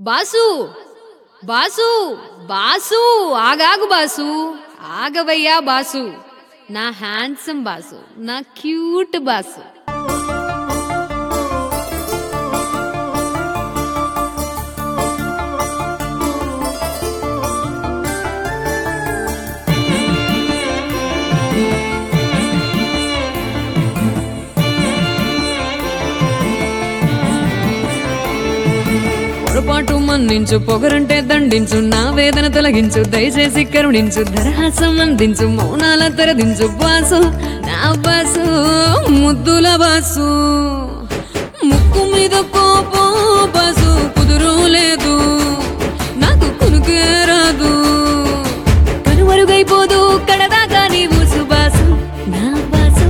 boss boss boss ఆగాగు boss ఆగవయ్యా boss నా హ్యాండ్సమ్ బాసు నా క్యూట్ బాసు పొరపాటు మన్నించు పొగరంటే దండించు నా వేదన తొలగించు దయచేసి కరుణించు ధరహాసం అందించు మౌనాల తెరదించు బాసు నా బాసు ముద్దుల బాసు ముక్కు మీద కోపం బాసు కుదురు లేదు నాకు కునుకే రాదు కనుమరుగైపోదు కడదాకా నీ ఊసు బాసు నా బాసు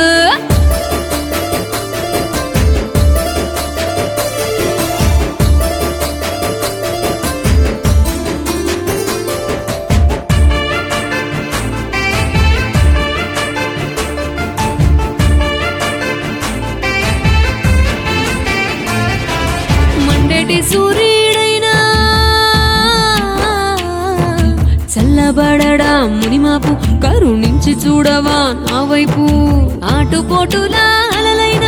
సూర్యుడైనా చల్లబడడా మునిమాపు కరుణించి చూడవా నా వైపు ఆటుపోటులా అలలైనా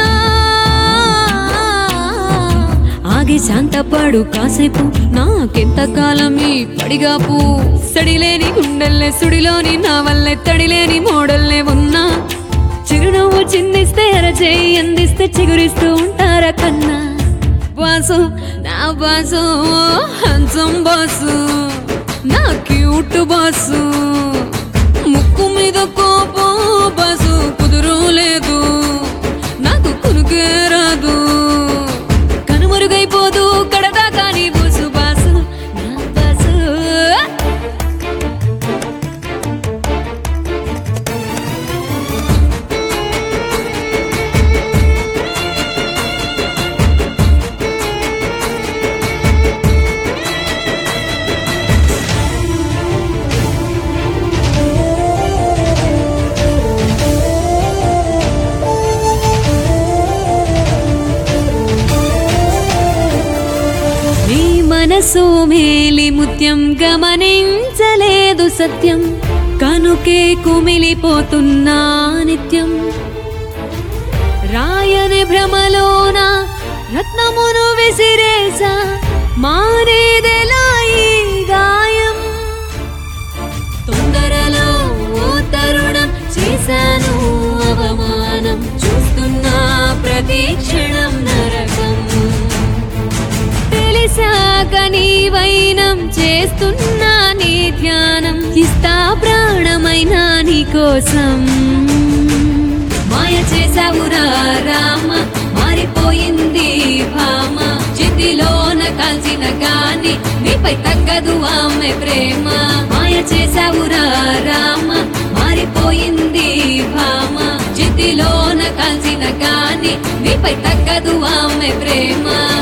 ఆగి శాంతపడు కాసేపు నాకెంతకాలం ఈ పడిగాపు సడిలేని గుండెల్లే సుడిలోని నా వల్లే తడిలేని మోడల్లే ఉన్నా చిరునవ్వు చిందిస్తే అరచేయి అందిస్తే చిగురిస్తూ ఉంటారా కన్నా బాసు నా బాసు హ్యాండ్సమ్ బాసు నా క్యూట్ బాసు ముక్కు మీద కోపం బాసు కుదురు లేదు నాకు కునుకే రాదు కనుమరుగైపోదు కడదాకా నీ బూసు బాసు నా బాసు మనసు మేలి ముత్యం గమనించలేదు సత్యం కనుకే కుమిలిపోతున్నా నిత్యం రాయని భ్రమలోన రత్నమును విసిరేసా మారేదెలా ఈ గాయం తొందరలో ఓ తరుణం చేశాను అవమానం చూస్తున్నా ప్రతి క్షణం నరకం తెలిసాక నీ వైనం చేస్తున్నా నీ ధ్యానం ఇస్తా ప్రాణమైనా నీ కోసం మాయ చేసావురా రామ మారిపోయింది భామ జిద్దిలోన కాల్చిన గాని నీపై తగ్గదు ఆమె ప్రేమ మాయ చేసావురా రామ మారిపోయింది భామ జిద్దిలోన కాల్చిన గాని నీపై తగ్గదు ఆమె ప్రేమ